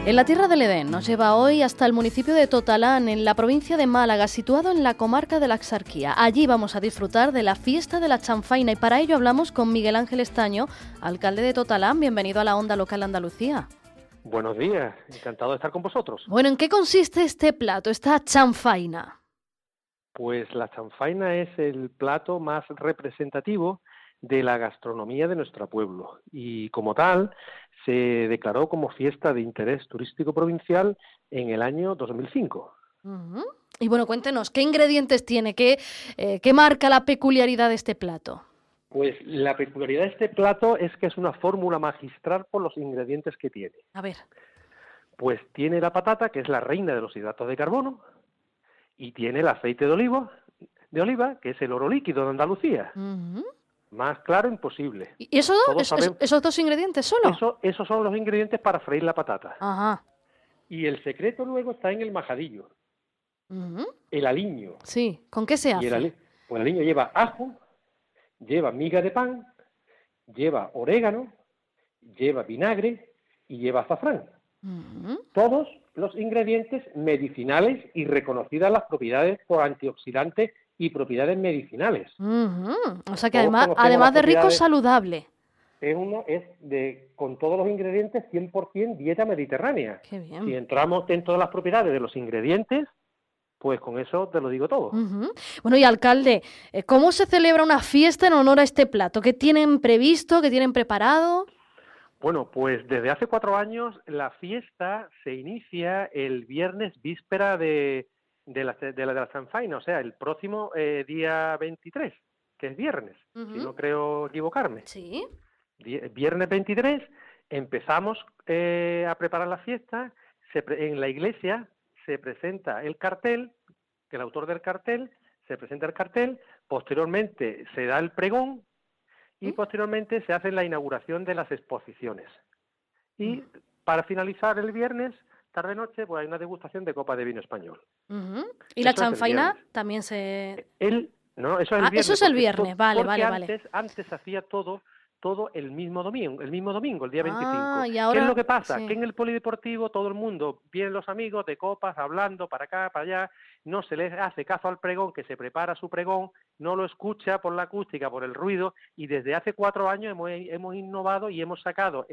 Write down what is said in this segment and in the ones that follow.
En la Tierra del Edén nos lleva hoy hasta el municipio de Totalán, en la provincia de Málaga, situado en la comarca de la Axarquía. Allí vamos a disfrutar de la fiesta de la chanfaina y para ello hablamos con Miguel Ángel Estaño, alcalde de Totalán. Bienvenido a la Onda Local Andalucía. Buenos días, encantado de estar con vosotros. Bueno, ¿en qué consiste este plato, esta chanfaina? Pues la chanfaina es el plato más representativo de la gastronomía de nuestro pueblo y como tal se declaró como fiesta de interés turístico provincial en el año 2005. Uh-huh. Y bueno, cuéntenos, ¿qué ingredientes tiene? ¿Qué marca la peculiaridad de este plato? Pues la peculiaridad de este plato es que es una fórmula magistral por los ingredientes que tiene. A ver. Pues tiene la patata, que es la reina de los hidratos de carbono, y tiene el aceite de oliva, que es el oro líquido de Andalucía. Uh-huh. Más claro imposible. ¿Y esos dos ingredientes solo? Esos son los ingredientes para freír la patata. Ajá. Y el secreto luego está en el majadillo. Uh-huh. El aliño. Sí, ¿con qué se hace? Pues el aliño lleva ajo, lleva miga de pan, lleva orégano, lleva vinagre y lleva azafrán. Uh-huh. Todos los ingredientes medicinales y reconocidas las propiedades por antioxidantes y propiedades medicinales. Uh-huh. O sea que además de rico, saludable. Con todos los ingredientes 100% dieta mediterránea. Qué bien. Si entramos en todas las propiedades de los ingredientes, pues con eso te lo digo todo. Uh-huh. Bueno, y alcalde, ¿cómo se celebra una fiesta en honor a este plato? ¿Qué tienen previsto? ¿Qué tienen preparado? Bueno, pues desde hace 4 años la fiesta se inicia el viernes víspera de la chanfaina, o sea, el próximo día 23, que es viernes, Uh-huh. si no creo equivocarme. Sí. Viernes 23 empezamos a preparar la fiesta, en la iglesia se presenta el cartel, que el autor del cartel, se presenta el cartel, posteriormente se da el pregón y posteriormente se hace la inauguración de las exposiciones. Y para finalizar el viernes, tarde-noche, pues hay una degustación de copa de vino español. Uh-huh. ¿Y la chanfaina también se...? No, eso es el viernes. Eso es el viernes, vale. Antes hacía todo el mismo domingo, el día 25. ¿Y ahora? ¿Qué es lo que pasa? Sí. Que en el polideportivo todo el mundo, vienen los amigos de copas, hablando para acá, para allá, no se les hace caso al pregón, que se prepara su pregón, no lo escucha por la acústica, por el ruido, y desde hace 4 años hemos innovado y hemos sacado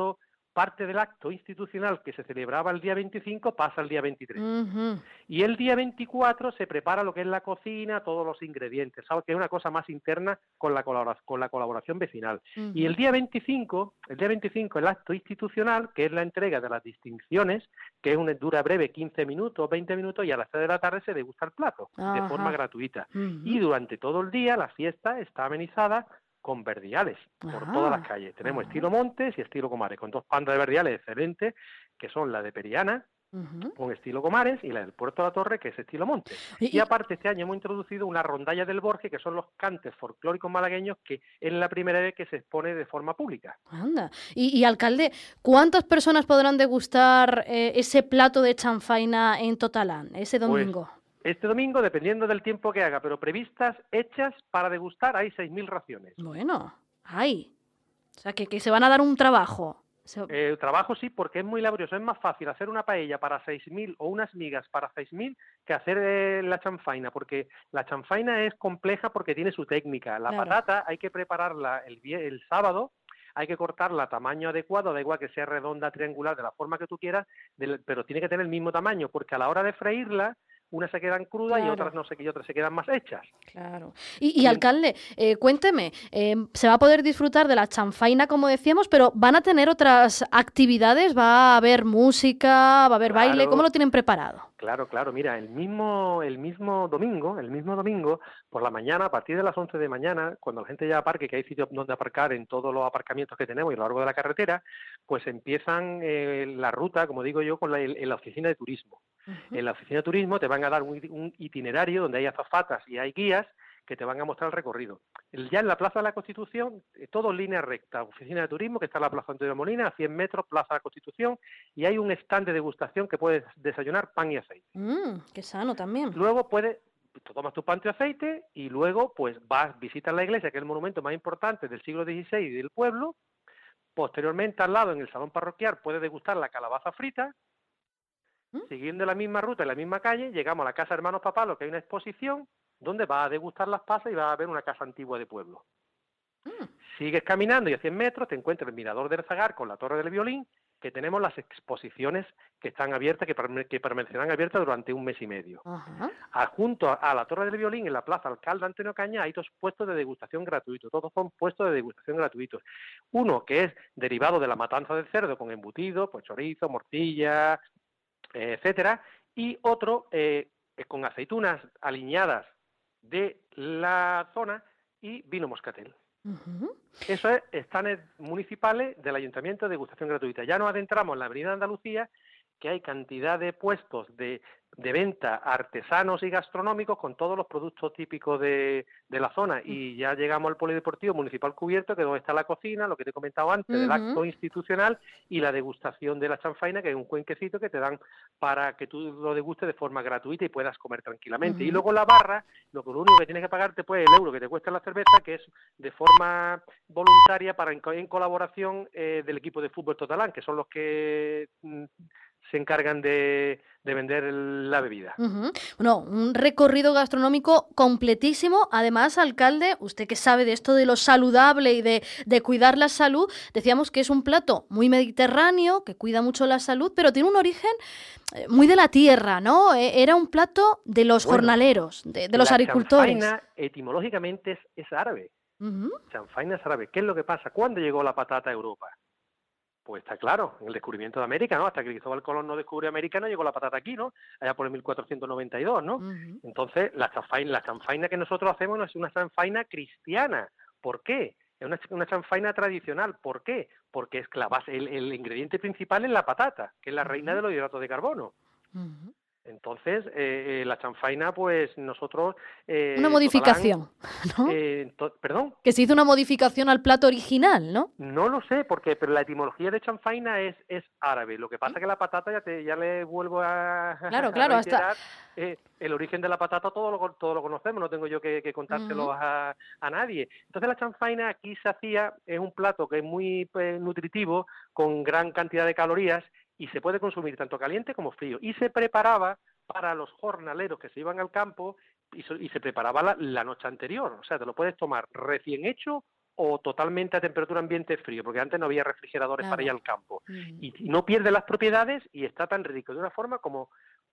parte del acto institucional que se celebraba el día 25 pasa al día 23. Uh-huh. Y el día 24 se prepara lo que es la cocina, todos los ingredientes, ¿sabes? Que es una cosa más interna con la colaboración vecinal. Uh-huh. Y el día 25 el acto institucional, que es la entrega de las distinciones, que dura breve 15 minutos, 20 minutos, y a las 3 de la tarde se degusta el plato, de forma gratuita. Uh-huh. Y durante todo el día la fiesta está amenizada con verdiales por todas las calles. Tenemos estilo Montes y estilo Comares, con 2 bandas de verdiales excelentes, que son la de Periana, con estilo Comares, y la del Puerto de la Torre, que es estilo Montes. Y aparte, este año hemos introducido una rondalla del Borges, que son los cantes folclóricos malagueños, que es la primera vez que se expone de forma pública. Anda. Y alcalde, ¿cuántas personas podrán degustar ese plato de chanfaina en Totalán, ese domingo? Pues, este domingo, dependiendo del tiempo que haga, pero previstas, hechas para degustar, hay 6.000 raciones. Bueno, hay. O sea, que se van a dar un trabajo. Trabajo sí, porque es muy laborioso. Es más fácil hacer una paella para 6.000 o unas migas para 6.000 que hacer la chanfaina, porque la chanfaina es compleja porque tiene su técnica. La patata hay que prepararla el sábado, hay que cortarla a tamaño adecuado, da igual que sea redonda, triangular, de la forma que tú quieras, pero tiene que tener el mismo tamaño, porque a la hora de freírla, unas se quedan crudas y otras no sé qué, y otras se quedan más hechas. Claro. Y alcalde, cuénteme, se va a poder disfrutar de la chanfaina, como decíamos, pero ¿van a tener otras actividades? ¿Va a haber música? ¿Va a haber baile? ¿Cómo lo tienen preparado? Claro, mira, el mismo domingo, por la mañana, a partir de las 11 de mañana, cuando la gente ya aparque, que hay sitios donde aparcar en todos los aparcamientos que tenemos y a lo largo de la carretera, pues empiezan la ruta, como digo yo, en la oficina de turismo. Uh-huh. En la oficina de turismo te van a dar un itinerario donde hay azafatas y hay guías que te van a mostrar el recorrido. Ya en la Plaza de la Constitución, todo en línea recta. Oficina de turismo, que está en la Plaza Antonio Molina, a 100 metros, Plaza de la Constitución, y hay un stand de degustación que puedes desayunar pan y aceite. Qué sano también. Luego tomas tu pan y aceite y luego pues visitas la iglesia, que es el monumento más importante del siglo XVI y del pueblo, Posteriormente, al lado, en el salón parroquial, puedes degustar la calabaza frita. Siguiendo la misma ruta, en la misma calle, llegamos a la Casa Hermanos Papalos, que hay una exposición donde vas a degustar las pasas y vas a ver una casa antigua de pueblo. Sigues caminando y a 100 metros te encuentras el Mirador del Zagar con la Torre del Violín, que tenemos las exposiciones que están abiertas, que permanecerán abiertas durante un mes y medio. Junto a la Torre del Violín, en la Plaza Alcalde Antonio Cañas, hay 2 puestos de degustación gratuitos. Todos son puestos de degustación gratuitos. Uno que es derivado de la matanza del cerdo con embutido, pues chorizo, morcilla, etcétera, y otro con aceitunas aliñadas de la zona y vino moscatel. Eso es stands municipales del Ayuntamiento de degustación gratuita. Ya nos adentramos en la Avenida Andalucía, que hay cantidad de puestos de venta artesanos y gastronómicos con todos los productos típicos de la zona, y ya llegamos al polideportivo municipal cubierto, que es donde está la cocina, lo que te he comentado antes, del acto institucional y la degustación de la chanfaina, que es un cuenquecito que te dan para que tú lo degustes de forma gratuita y puedas comer tranquilamente. Y luego la barra, lo único que tienes que pagarte pues el euro que te cuesta la cerveza, que es de forma voluntaria en colaboración del equipo de fútbol Totalán, que son los que se encargan de vender la bebida. Bueno, un recorrido gastronómico completísimo. Además, alcalde, usted que sabe de esto de lo saludable y de cuidar la salud, decíamos que es un plato muy mediterráneo, que cuida mucho la salud, pero tiene un origen muy de la tierra, ¿no? Era un plato de los jornaleros, de los agricultores. La chanfaina etimológicamente es árabe. Chanfaina es árabe. ¿Qué es lo que pasa? ¿Cuándo llegó la patata a Europa? Pues está claro, en el descubrimiento de América, ¿no? Hasta que Cristóbal Colón no descubrió América, no llegó la patata aquí, ¿no? Allá por el 1492, ¿no? Entonces, la chanfaina que nosotros hacemos no es una chanfaina cristiana. ¿Por qué? Es una chanfaina tradicional. ¿Por qué? Porque es la base, el ingrediente principal es la patata, que es la reina de los hidratos de carbono. Entonces, la chanfaina, pues nosotros... una modificación, Totalán, ¿no? ¿Perdón? Que se hizo una modificación al plato original, ¿no? No lo sé, pero la etimología de chanfaina es árabe. Lo que pasa es que la patata, ya le vuelvo a Claro, reiterar, el origen de la patata todo lo conocemos, no tengo yo que contárselo a nadie. Entonces la chanfaina aquí se hacía, es un plato que es muy nutritivo, con gran cantidad de calorías, y se puede consumir tanto caliente como frío. Y se preparaba para los jornaleros que se iban al campo y se preparaba la noche anterior. O sea, te lo puedes tomar recién hecho o totalmente a temperatura ambiente frío, porque antes no había refrigeradores para ir al campo. Y no pierde las propiedades y está tan rico de una forma como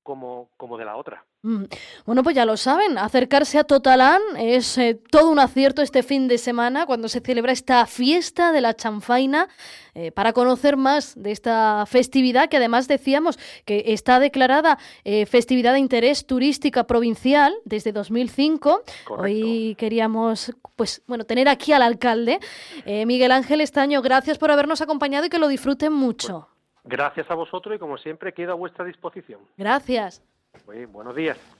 de la otra. Bueno, pues ya lo saben, acercarse a Totalán es todo un acierto este fin de semana cuando se celebra esta fiesta de la chanfaina, para conocer más de esta festividad, que además decíamos que está declarada festividad de interés turística provincial desde 2005. Correcto. Hoy queríamos tener aquí al alcalde. Miguel Ángel Estaño, gracias por habernos acompañado y que lo disfruten mucho. Gracias a vosotros y como siempre quedo a vuestra disposición. Gracias. Buenos días.